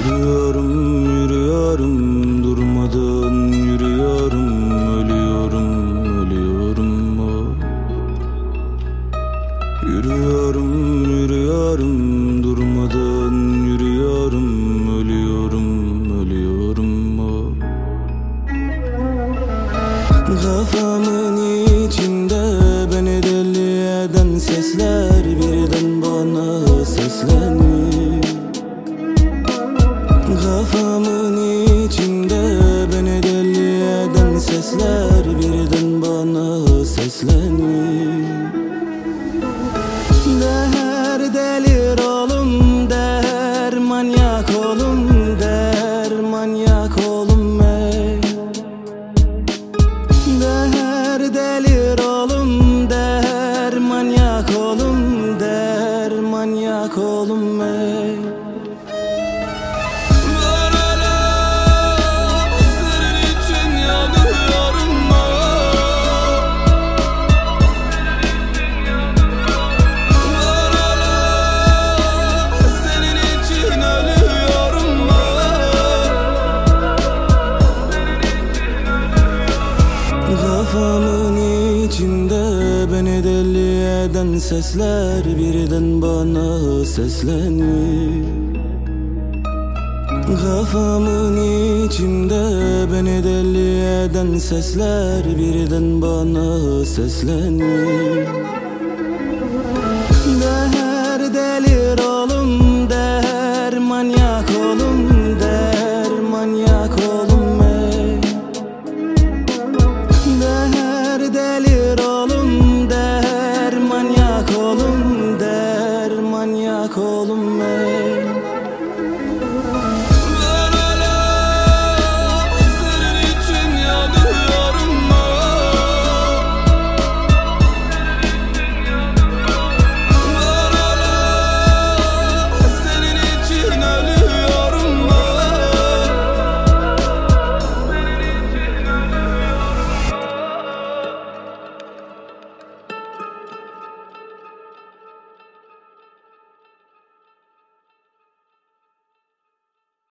Yürüyorum, yürüyorum, durmadan yürüyorum, ölüyorum, ölüyorum oh. Yürüyorum, yürüyorum, durmadan yürüyorum, ölüyorum, ölüyorum oh. Kafamın içinde beni deli eden sesler birden bana sesleniyor. Kafamın içinde beni deli eden sesler birden bana sesleniyor. Der delir oğlum, der manyak oğlum, der manyak oğlum ey. Der delir oğlum, der manyak oğlum, der manyak oğlum ey. Kafamın içinde beni deli eden sesler birden bana sesleniyor. Kafamın içinde beni deli eden sesler birden bana sesleniyor.